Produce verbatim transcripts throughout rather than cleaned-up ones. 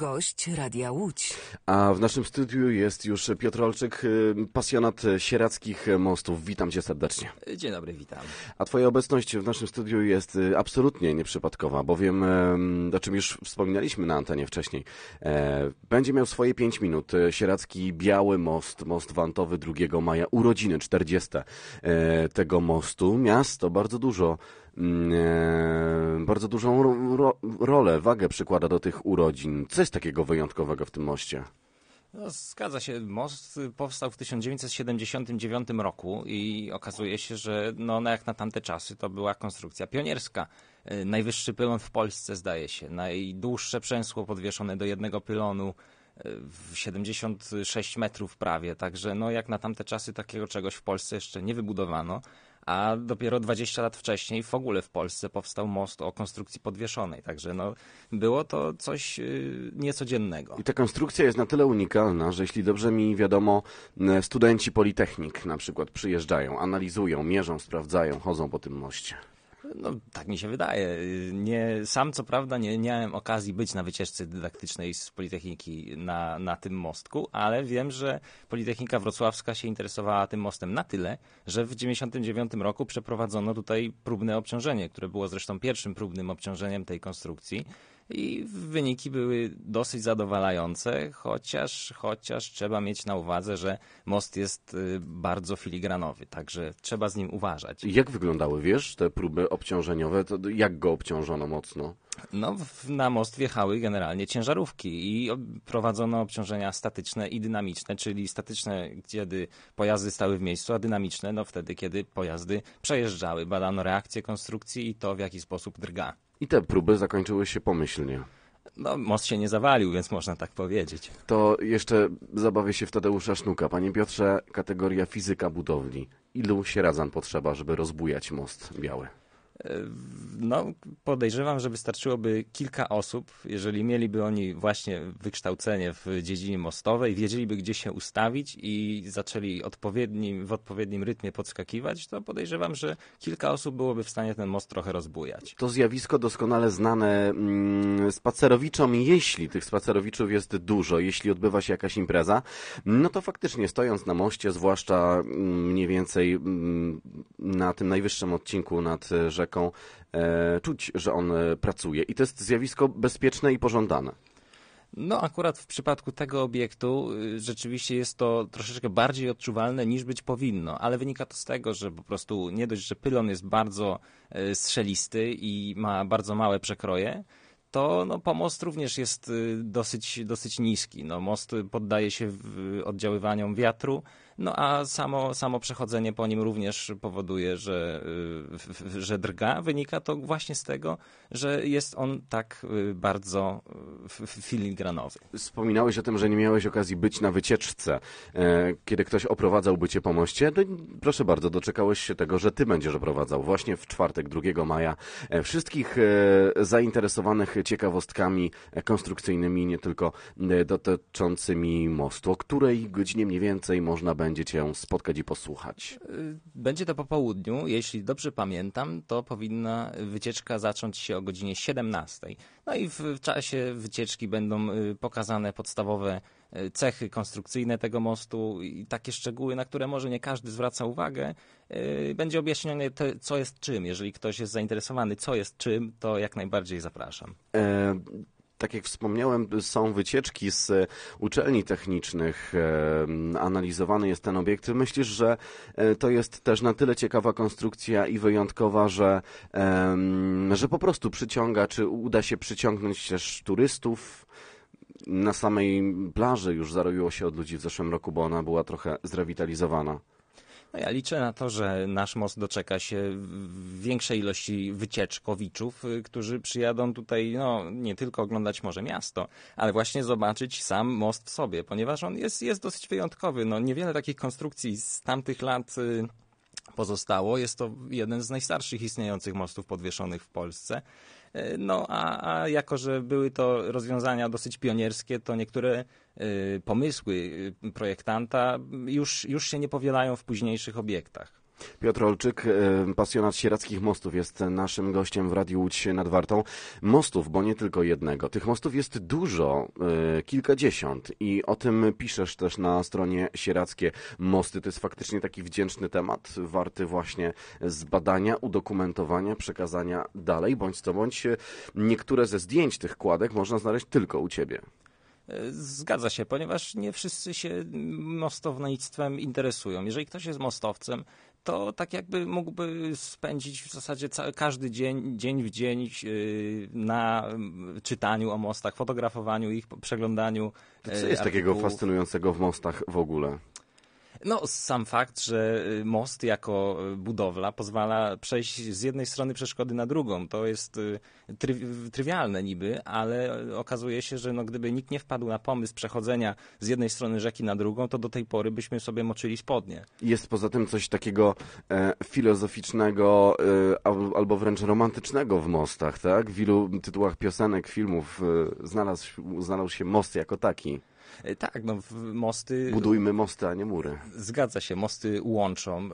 Gość Radia Łódź. A w naszym studiu jest już Piotr Olczyk, pasjonat sierackich mostów. Witam cię serdecznie. Dzień dobry, witam. A twoja obecność w naszym studiu jest absolutnie nieprzypadkowa, bowiem, o czym już wspominaliśmy na antenie wcześniej, będzie miał swoje pięć minut. Sieradzki Biały Most, most wantowy drugiego maja, urodziny czterdzieste tego mostu. Miasto bardzo dużo bardzo dużą ro rolę, wagę przykłada do tych urodzin. Co jest takiego wyjątkowego w tym moście? No, zgadza się. Most powstał w tysiąc dziewięćset siedemdziesiątym dziewiątym roku i okazuje się, że no, no jak na tamte czasy to była konstrukcja pionierska. Najwyższy pylon w Polsce, zdaje się. Najdłuższe przęsło podwieszone do jednego pylonu w siedemdziesiąt sześć metrów prawie. Także no, jak na tamte czasy takiego czegoś w Polsce jeszcze nie wybudowano. A dopiero dwadzieścia lat wcześniej w ogóle w Polsce powstał most o konstrukcji podwieszonej. Także no, było to coś yy, niecodziennego. I ta konstrukcja jest na tyle unikalna, że jeśli dobrze mi wiadomo, studenci Politechnik na przykład przyjeżdżają, analizują, mierzą, sprawdzają, chodzą po tym moście. No, tak mi się wydaje. Nie, sam co prawda nie, nie miałem okazji być na wycieczce dydaktycznej z Politechniki na, na tym mostku, ale wiem, że Politechnika Wrocławska się interesowała tym mostem na tyle, że w dziewięćdziesiątym dziewiątym roku przeprowadzono tutaj próbne obciążenie, które było zresztą pierwszym próbnym obciążeniem tej konstrukcji. I wyniki były dosyć zadowalające, chociaż, chociaż trzeba mieć na uwadze, że most jest bardzo filigranowy, także trzeba z nim uważać. Jak wyglądały, wiesz, te próby obciążeniowe? To jak go obciążono mocno? No, na most wjechały generalnie ciężarówki i prowadzono obciążenia statyczne i dynamiczne, czyli statyczne, kiedy pojazdy stały w miejscu, a dynamiczne, no wtedy, kiedy pojazdy przejeżdżały. Badano reakcję konstrukcji i to, w jaki sposób drga. I te próby zakończyły się pomyślnie. No, most się nie zawalił, więc można tak powiedzieć. To jeszcze zabawię się w Tadeusza Sznuka. Panie Piotrze, kategoria fizyka budowli. Ilu sieradzan potrzeba, żeby rozbujać most biały? No, podejrzewam, że wystarczyłoby kilka osób, jeżeli mieliby oni właśnie wykształcenie w dziedzinie mostowej, wiedzieliby, gdzie się ustawić i zaczęli odpowiednim, w odpowiednim rytmie podskakiwać, to podejrzewam, że kilka osób byłoby w stanie ten most trochę rozbujać. To zjawisko doskonale znane mm, spacerowiczom. Jeśli tych spacerowiczów jest dużo, jeśli odbywa się jakaś impreza, no to faktycznie stojąc na moście, zwłaszcza mm, mniej więcej mm, na tym najwyższym odcinku nad rzeką, E, czuć, że on e, pracuje i to jest zjawisko bezpieczne i pożądane. No akurat w przypadku tego obiektu y, rzeczywiście jest to troszeczkę bardziej odczuwalne niż być powinno, ale wynika to z tego, że po prostu nie dość, że pylon jest bardzo y, strzelisty i ma bardzo małe przekroje, to no, pomost również jest y, dosyć, dosyć niski. No, most poddaje się w, oddziaływaniom wiatru, no a samo, samo przechodzenie po nim również powoduje, że, y, że drga. Wynika to właśnie z tego, że jest on tak y, bardzo y, filigranowy. Wspominałeś o tym, że nie miałeś okazji być na wycieczce, e, kiedy ktoś oprowadzałby cię po moście. No, proszę bardzo, doczekałeś się tego, że ty będziesz oprowadzał właśnie w czwartek, drugiego maja. E, wszystkich e, zainteresowanych ciekawostkami konstrukcyjnymi, nie tylko e, dotyczącymi mostu. O której godzinie mniej więcej można będzie cię spotkać i posłuchać? Będzie to po południu. Jeśli dobrze pamiętam, to powinna wycieczka zacząć się o godzinie siedemnastej. No i w czasie wycieczki będą pokazane podstawowe cechy konstrukcyjne tego mostu i takie szczegóły, na które może nie każdy zwraca uwagę. Będzie objaśnione, co jest czym. Jeżeli ktoś jest zainteresowany, co jest czym, to jak najbardziej zapraszam. E Tak jak wspomniałem, są wycieczki z uczelni technicznych, analizowany jest ten obiekt. Myślisz, że to jest też na tyle ciekawa konstrukcja i wyjątkowa, że, że po prostu przyciąga, czy uda się przyciągnąć też turystów? Na samej plaży już zaroiło się od ludzi w zeszłym roku, bo ona była trochę zrewitalizowana. No ja liczę na to, że nasz most doczeka się większej ilości wycieczkowiczów, którzy przyjadą tutaj no, nie tylko oglądać może miasto, ale właśnie zobaczyć sam most w sobie, ponieważ on jest, jest dosyć wyjątkowy. No, niewiele takich konstrukcji z tamtych lat pozostało. Jest to jeden z najstarszych istniejących mostów podwieszonych w Polsce. No a, a jako, że były to rozwiązania dosyć pionierskie, to niektóre y, pomysły projektanta już, już się nie powielają w późniejszych obiektach. Piotr Olczyk, pasjonat sierackich mostów, jest naszym gościem w Radiu Łódź nad Wartą. Mostów, bo nie tylko jednego. Tych mostów jest dużo, kilkadziesiąt i o tym piszesz też na stronie Sierackie Mosty. To jest faktycznie taki wdzięczny temat, warty właśnie zbadania, udokumentowania, przekazania dalej, bądź co bądź. Niektóre ze zdjęć tych kładek można znaleźć tylko u ciebie. Zgadza się, ponieważ nie wszyscy się mostownictwem interesują. Jeżeli ktoś jest mostowcem, to tak jakby mógłby spędzić w zasadzie cały, każdy dzień, dzień w dzień na czytaniu o mostach, fotografowaniu ich, przeglądaniu. Co jest artykułów. Takiego fascynującego w mostach w ogóle? No, sam fakt, że most jako budowla pozwala przejść z jednej strony przeszkody na drugą. To jest try, trywialne niby, ale okazuje się, że no, gdyby nikt nie wpadł na pomysł przechodzenia z jednej strony rzeki na drugą, to do tej pory byśmy sobie moczyli spodnie. Jest poza tym coś takiego e, filozoficznego e, albo wręcz romantycznego w mostach, tak? W wielu tytułach piosenek, filmów e, znalazł, znalazł się most jako taki. Tak, no mosty... Budujmy mosty, a nie mury. Zgadza się, mosty łączą.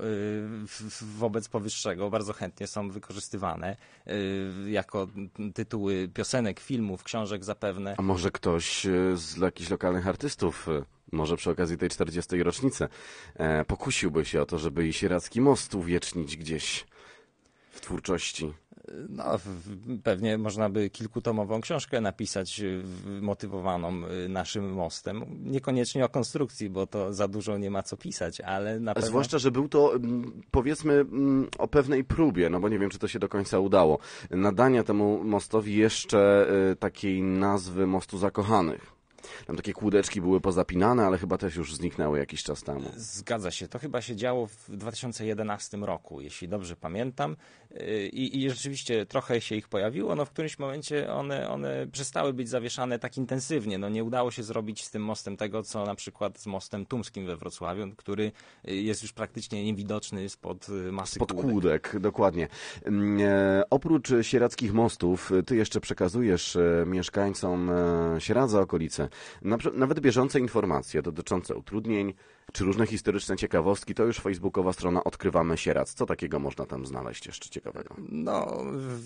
Wobec powyższego bardzo chętnie są wykorzystywane jako tytuły piosenek, filmów, książek zapewne. A może ktoś z jakichś lokalnych artystów, może przy okazji tej czterdziestej rocznicy, pokusiłby się o to, żeby i Sieracki Most uwiecznić gdzieś w twórczości? No, pewnie można by kilkutomową książkę napisać motywowaną naszym mostem. Niekoniecznie o konstrukcji, bo to za dużo nie ma co pisać, ale na pewno... Zwłaszcza, że był to, powiedzmy, o pewnej próbie, no bo nie wiem, czy to się do końca udało, nadania temu mostowi jeszcze takiej nazwy Mostu Zakochanych. Tam takie kłódeczki były pozapinane, ale chyba też już zniknęły jakiś czas temu. Zgadza się. To chyba się działo w dwa tysiące jedenastym roku, jeśli dobrze pamiętam. I, i rzeczywiście trochę się ich pojawiło. No w którymś momencie one, one przestały być zawieszane tak intensywnie. No nie udało się zrobić z tym mostem tego, co na przykład z mostem tumskim we Wrocławiu, który jest już praktycznie niewidoczny spod masy spod kłódek. kłódek, dokładnie. E, oprócz sierackich mostów, ty jeszcze przekazujesz e, mieszkańcom e, Sieradza okolice nawet bieżące informacje dotyczące utrudnień, czy różne historyczne ciekawostki. To już facebookowa strona Odkrywamy Sieradz. Co takiego można tam znaleźć jeszcze ciekawego? No,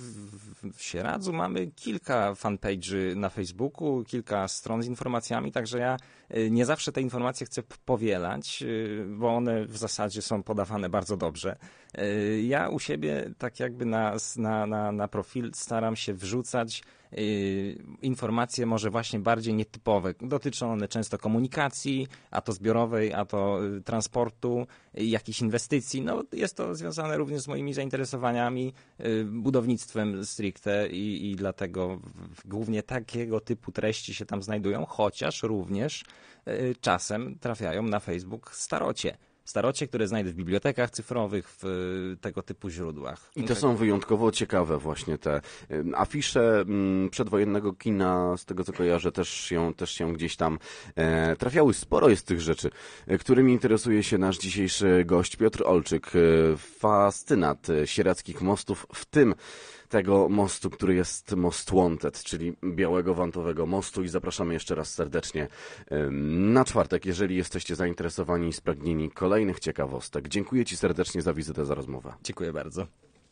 w, w Sieradzu mamy kilka fanpage'y na Facebooku, kilka stron z informacjami, także ja nie zawsze te informacje chcę powielać, bo one w zasadzie są podawane bardzo dobrze. Ja u siebie tak jakby na, na, na, na profil staram się wrzucać informacje może właśnie bardziej nietypowe. Dotyczą one często komunikacji, a to zbiorowej, a to transportu, jakichś inwestycji. No, jest to związane również z moimi zainteresowaniami, budownictwem stricte i, i dlatego głównie takiego typu treści się tam znajdują, chociaż również czasem trafiają na Facebook starocie. Starocie, które znajdę w bibliotekach cyfrowych, w tego typu źródłach. I to są wyjątkowo ciekawe właśnie te afisze przedwojennego kina, z tego co kojarzę, też się, też się gdzieś tam e, trafiały. Sporo jest tych rzeczy, którymi interesuje się nasz dzisiejszy gość Piotr Olczyk, fascynat sierackich mostów, w tym tego mostu, który jest Most Wanted, czyli białego wantowego mostu, i zapraszamy jeszcze raz serdecznie na czwartek, jeżeli jesteście zainteresowani i spragnieni kolejnych ciekawostek. Dziękuję Ci serdecznie za wizytę, za rozmowę. Dziękuję bardzo.